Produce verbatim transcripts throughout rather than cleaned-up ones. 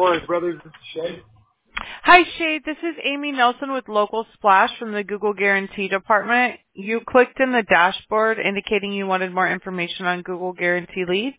Forest Brothers. This is Shay. Hi, Shay. This is Amy Nelson with Local Splash from the Google Guarantee Department. You clicked in the dashboard indicating you wanted more information on Google Guarantee leads.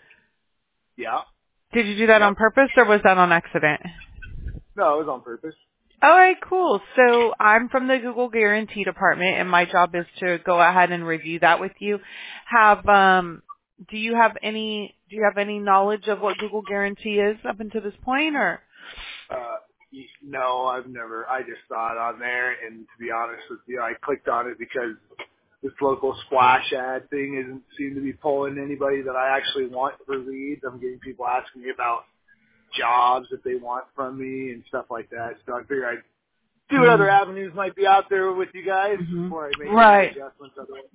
Yeah. Did you do that Yep. on purpose or was that on accident? No, it was on purpose. All right, cool. So I'm from the Google Guarantee Department, and my job is to go ahead and review that with you. Have um, do you have any do you have any knowledge of what Google Guarantee is up until this point, or? Uh, y- no, I've never. I just saw it on there, and to be honest with you, I clicked on it because this local splash ad thing isn't seem to be pulling anybody that I actually want for leads. I'm getting people asking me about jobs that they want from me and stuff like that. So I figured I'd see what other avenues might be out there with you guys Mm-hmm. before I make Right. any adjustments. Otherwise.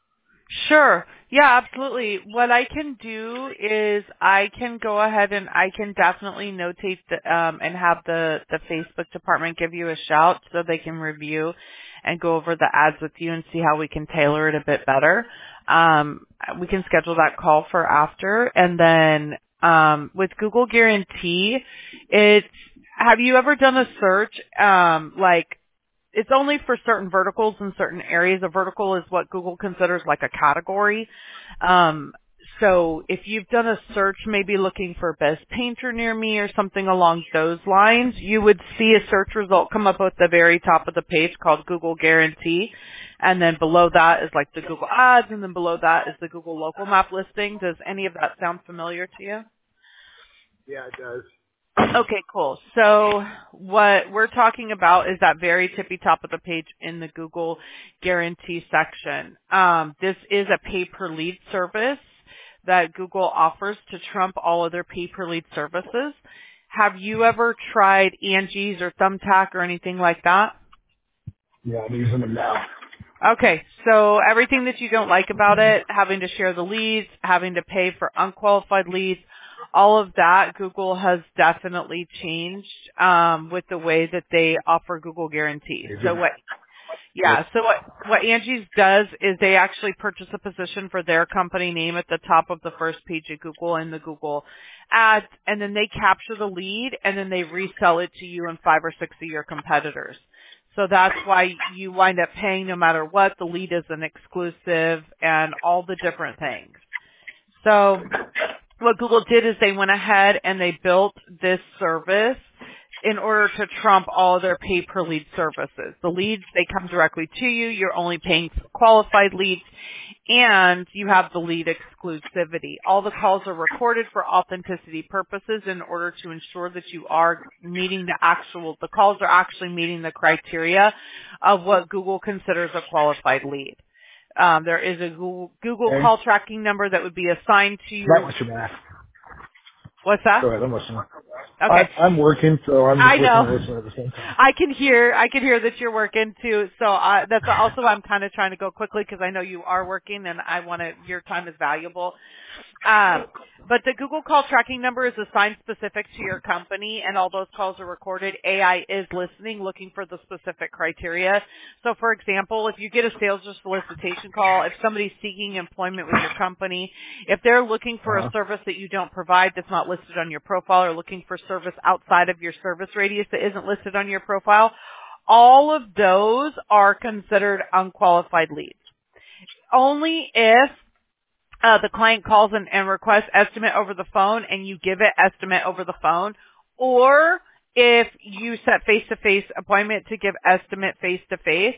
Sure. Yeah, absolutely. What I can do is I can go ahead and I can definitely notate the, um, and have the, the Facebook department give you a shout so they can review and go over the ads with you and see how we can tailor it a bit better. Um, we can schedule that call for after. And then um, with Google Guarantee, it's have you ever done a search um, like it's only for certain verticals in certain areas. A vertical is what Google considers like a category. Um, so if you've done a search, maybe looking for best painter near me or something along those lines, you would see a search result come up at the very top of the page called Google Guarantee. And then below that is like the Google Ads, and then below that is the Google Local Map listing. Does any of that sound familiar to you? Yeah, it does. Okay, cool. So what we're talking about is that very tippy top of the page in the Google Guarantee section. Um, this is a pay-per-lead service that Google offers to trump all other pay-per-lead services. Have you ever tried Angie's or Thumbtack or anything like that? Yeah, I'm using them now. Okay, so everything that you don't like about it, having to share the leads, having to pay for unqualified leads, all of that, Google has definitely changed um, with the way that they offer Google Guarantees. So what, yeah, so what, what Angie's does is they actually purchase a position for their company name at the top of the first page of Google in the Google Ads, and then they capture the lead, and then they resell it to you and five or six of your competitors. So that's why you wind up paying no matter what. The lead is an exclusive and all the different things. So what Google did is they went ahead and they built this service in order to trump all of their pay-per-lead services. The leads, they come directly to you. You're only paying for qualified leads, and you have the lead exclusivity. All the calls are recorded for authenticity purposes in order to ensure that you are meeting the actual, the calls are actually meeting the criteria of what Google considers a qualified lead. Um, there is a Google, Google Okay. call tracking number that would be assigned to you. That much of math. What's that? Go ahead, I'm listening. Okay. I, I'm working, so I'm I just listening know. and listening at the same time. I can hear. I can hear that you're working too. So uh, that's also why I'm kind of trying to go quickly because I know you are working and I want to. Your time is valuable. Um, but the Google call tracking number is assigned specific to your company, and all those calls are recorded. A I is listening, looking for the specific criteria. So, for example, if you get a sales or solicitation call, if somebody's seeking employment with your company, if they're looking for a Uh-huh. service that you don't provide that's not listed on your profile, or looking for service outside of your service radius that isn't listed on your profile, all of those are considered unqualified leads. Only if Uh, the client calls and, and requests estimate over the phone and you give it estimate over the phone, or if you set face-to-face appointment to give estimate face-to-face,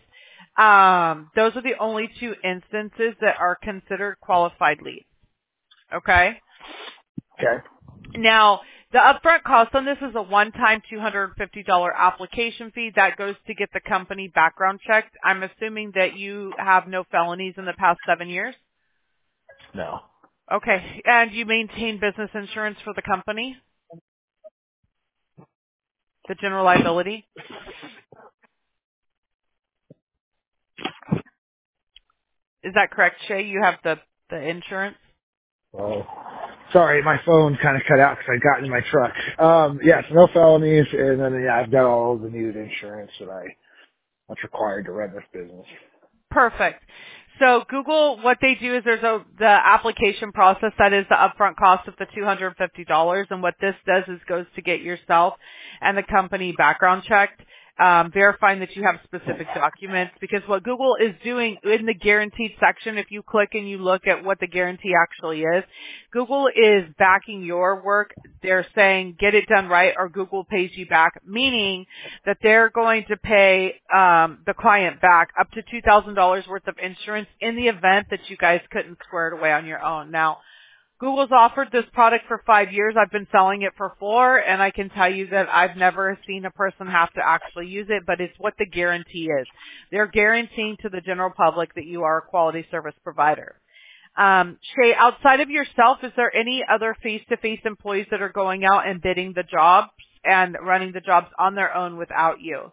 um, those are the only two instances that are considered qualified leads. Okay? Okay. Now, the upfront cost on this is a one-time two hundred fifty dollars application fee that goes to get the company background checked. I'm assuming that you have no felonies in the past seven years? No. Okay. And you maintain business insurance for the company? The general liability? Is that correct, Shay? You have the, the insurance? Oh. Sorry, my phone kind of cut out because I got in my truck. Um, yes, no felonies, and then yeah, I've got all the needed insurance that I that's required to run this business. Perfect. So Google, what they do is there's a the application process that is the upfront cost of the two hundred fifty dollars, and what this does is goes to get yourself and the company background checked, um, verifying that you have specific documents. Because what Google is doing in the guaranteed section, if you click and you look at what the guarantee actually is, Google is backing your work. They're saying get it done right or Google pays you back, meaning that they're going to pay um, the client back up to two thousand dollars worth of insurance in the event that you guys couldn't square it away on your own. Now, Google's offered this product for five years. I've been selling it for four, and I can tell you that I've never seen a person have to actually use it, but it's what the guarantee is. They're guaranteeing to the general public that you are a quality service provider. Um, Shay, outside of yourself, is there any other face-to-face employees that are going out and bidding the jobs and running the jobs on their own without you?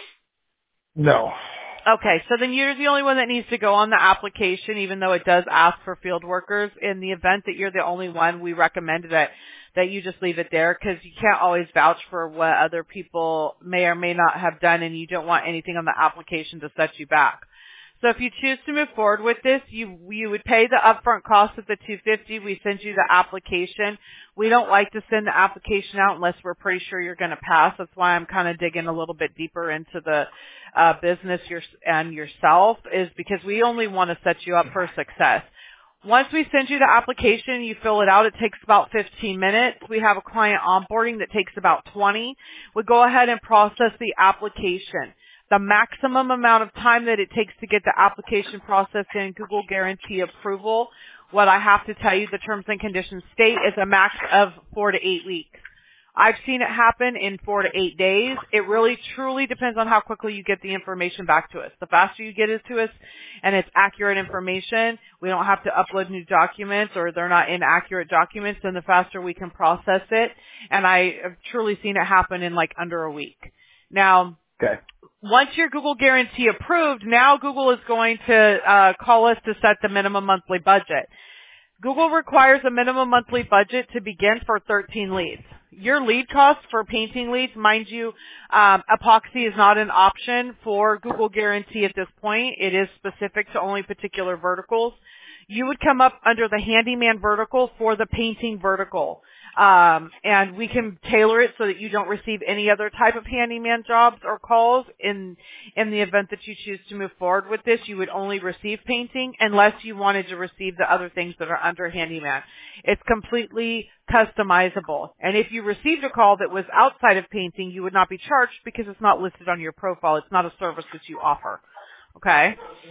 No. Okay, so then you're the only one that needs to go on the application, even though it does ask for field workers. In the event that you're the only one, we recommend that that you just leave it there, because you can't always vouch for what other people may or may not have done, and you don't want anything on the application to set you back. So if you choose to move forward with this, you you would pay the upfront cost of the two hundred fifty dollars. We send you the application. We don't like to send the application out unless we're pretty sure you're going to pass. That's why I'm kind of digging a little bit deeper into the uh, business your, and yourself, is because we only want to set you up for success. Once we send you the application, you fill it out. It takes about fifteen minutes. We have a client onboarding that takes about twenty. We go ahead and process the application. The maximum amount of time that it takes to get the application processed in Google Guarantee approval, what I have to tell you, the terms and conditions state, is a max of four to eight weeks. I've seen it happen in four to eight days. It really truly depends on how quickly you get the information back to us. The faster you get it to us and it's accurate information, we don't have to upload new documents or they're not inaccurate documents, then the faster we can process it. And I have truly seen it happen in like under a week. Now, okay. Once your Google Guarantee approved, now Google is going to uh, call us to set the minimum monthly budget. Google requires a minimum monthly budget to begin for thirteen leads. Your lead cost for painting leads, mind you, um, epoxy is not an option for Google Guarantee at this point. It is specific to only particular verticals. You would come up under the handyman vertical for the painting vertical. Um, and we can tailor it so that you don't receive any other type of handyman jobs or calls. In in the event that you choose to move forward with this, you would only receive painting unless you wanted to receive the other things that are under handyman. It's completely customizable. And if you received a call that was outside of painting, you would not be charged because it's not listed on your profile. It's not a service that you offer. Okay?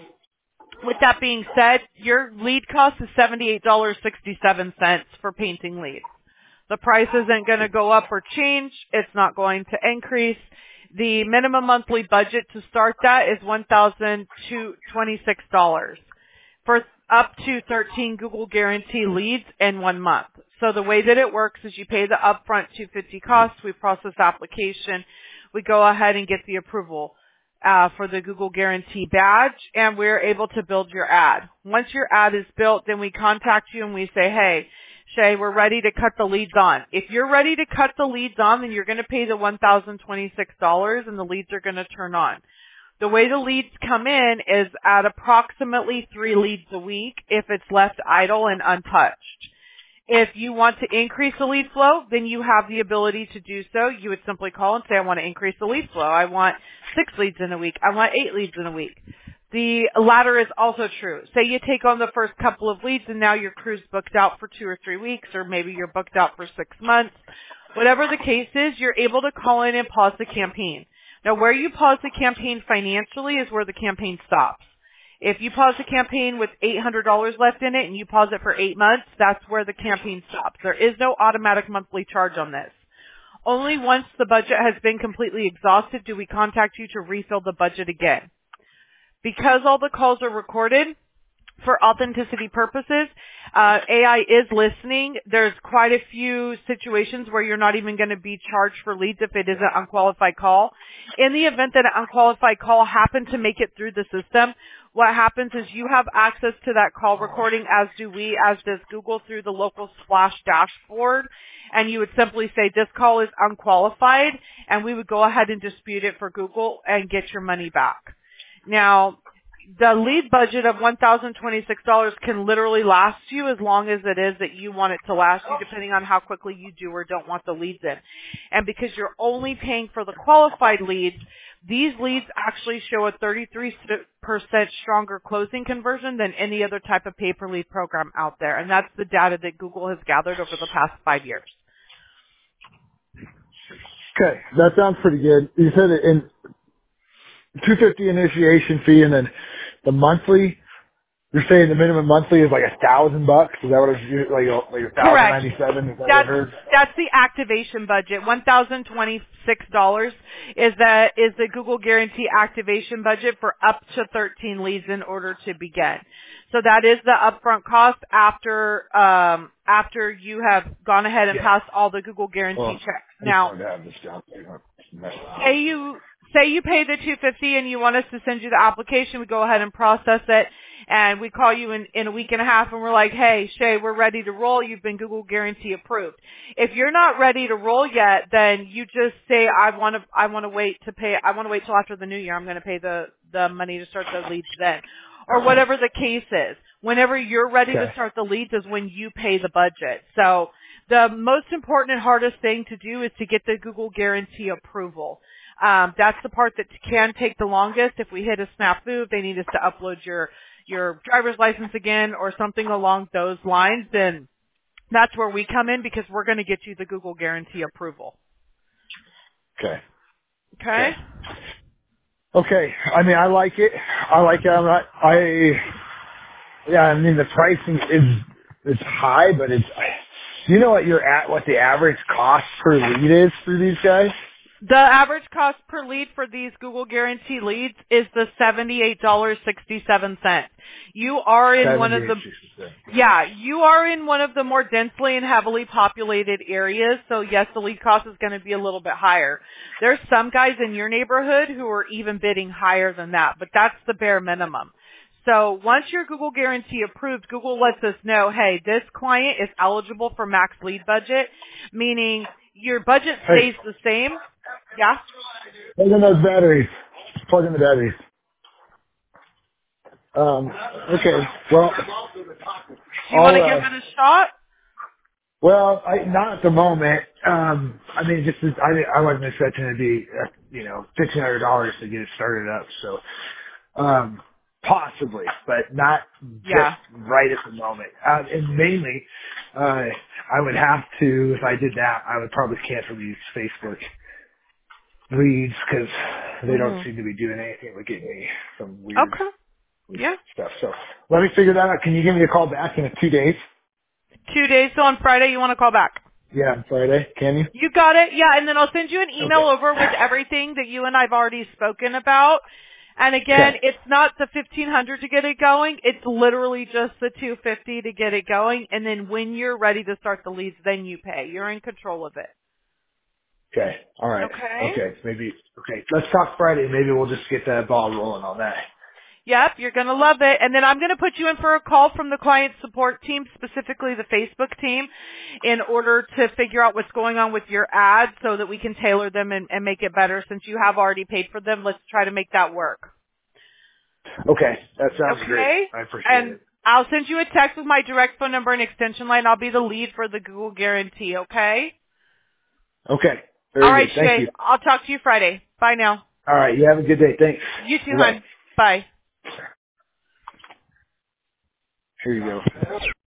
With that being said, your lead cost is seventy-eight dollars and sixty-seven cents for painting leads. The price isn't going to go up or change. It's not going to increase. The minimum monthly budget to start that is one thousand twenty-six dollars for up to thirteen Google Guarantee leads in one month. So the way that it works is you pay the upfront two hundred fifty dollars cost. We process application. We go ahead and get the approval uh, for the Google Guarantee badge, and we're able to build your ad. Once your ad is built, then we contact you and we say, hey, Shay, we're ready to cut the leads on. If you're ready to cut the leads on, then you're going to pay the one thousand twenty-six dollars and the leads are going to turn on. The way the leads come in is at approximately three leads a week if it's left idle and untouched. If you want to increase the lead flow, then you have the ability to do so. You would simply call and say, I want to increase the lead flow. I want six leads in a week. I want eight leads in a week. The latter is also true. Say you take on the first couple of leads and now your crew's booked out for two or three weeks, or maybe you're booked out for six months. Whatever the case is, you're able to call in and pause the campaign. Now, where you pause the campaign financially is where the campaign stops. If you pause the campaign with eight hundred dollars left in it and you pause it for eight months, that's where the campaign stops. There is no automatic monthly charge on this. Only once the budget has been completely exhausted do we contact you to refill the budget again. Because all the calls are recorded for authenticity purposes, uh, A I is listening. There's quite a few situations where you're not even going to be charged for leads if it is an unqualified call. In the event that an unqualified call happened to make it through the system, what happens is you have access to that call recording, as do we, as does Google, through the local Splash dashboard. And you would simply say, this call is unqualified, and we would go ahead and dispute it for Google and get your money back. Now, the lead budget of one thousand twenty-six dollars can literally last you as long as it is that you want it to last you, depending on how quickly you do or don't want the leads in. And because you're only paying for the qualified leads, these leads actually show a thirty-three percent stronger closing conversion than any other type of pay-per-lead program out there. And that's the data that Google has gathered over the past five years. Okay, that sounds pretty good. You said it in two hundred fifty dollars initiation fee, and then the monthly. You're saying the minimum monthly is like a thousand bucks? Is that what it's like? Like a thousand Correct. ninety-seven? Is that That's what I heard? that's the activation budget. One thousand twenty-six dollars is the is the Google Guarantee activation budget for up to thirteen leads in order to begin. So that is the upfront cost after um, after you have gone ahead and Yeah. passed all the Google Guarantee Well, checks. I just Now, wanted to have this down. So you don't mess with it. say you say you pay the two hundred fifty dollars and you want us to send you the application, we go ahead and process it, and we call you in, in a week and a half and we're like, hey, Shay, we're ready to roll. You've been Google Guarantee approved. If you're not ready to roll yet, then you just say, I want to, I want to wait to pay, I want to wait till after the new year. I'm going to pay the, the money to start the leads then. Or whatever the case is. Whenever you're ready Okay. to start the leads is when you pay the budget. So the most important and hardest thing to do is to get the Google Guarantee approval. Um, that's the part that can take the longest. If we hit a snafu, if they need us to upload your your driver's license again or something along those lines, then that's where we come in because we're going to get you the Google Guarantee approval. Okay. Okay? Okay. I mean, I like it. I like it. I'm not, I, yeah, I mean, the pricing is, it's high, but it's, do you know what you're at, what the average cost per lead is for these guys? The average cost per lead for these Google Guarantee leads is the seventy-eight dollars and sixty-seven cents. You are in one of the, yeah, you are in one of the more densely and heavily populated areas, so yes, the lead cost is going to be a little bit higher. There's some guys in your neighborhood who are even bidding higher than that, but that's the bare minimum. So once your Google Guarantee approved, Google lets us know, hey, this client is eligible for max lead budget, meaning your budget stays Hey. the same. Yeah? Plug in those batteries. Plug in the batteries. Um, okay. Well, Do you want to I'll, give uh, it a shot? well, I, not at the moment. Um, I mean, just as, I, I wasn't expecting it to be, uh, you know, fifteen hundred dollars to get it started up. So, um, possibly, but not Yeah. just right at the moment. Uh, and mainly, uh, I would have to, if I did that, I would probably cancel these Facebook leads because they don't Mhm. seem to be doing anything but getting me some weird, Okay. weird Yeah. stuff. So let me figure that out. Can you give me a call back in two days? Two days, so on Friday you want to call back. Yeah, on Friday. Can you? You got it? Yeah, and then I'll send you an email Okay. over with everything that you and I have already spoken about. And again, Okay. it's not the fifteen hundred to get it going. It's literally just the two fifty to get it going. And then when you're ready to start the leads, then you pay. You're in control of it. Okay. All right. Okay? Okay. Maybe. Okay. Let's talk Friday. Maybe we'll just get that ball rolling on that. Yep, you're going to love it. And then I'm going to put you in for a call from the client support team, specifically the Facebook team, in order to figure out what's going on with your ads so that we can tailor them and, and make it better. Since you have already paid for them, let's try to make that work. Okay. That sounds Okay? great. I appreciate And it. I'll send you a text with my direct phone number and extension line. I'll be the lead for the Google Guarantee, okay? Okay. Very All right, good. Thank Shay. you. I'll talk to you Friday. Bye now. All right. You have a good day. Thanks. You too, Bye. hon. Bye. Here you go.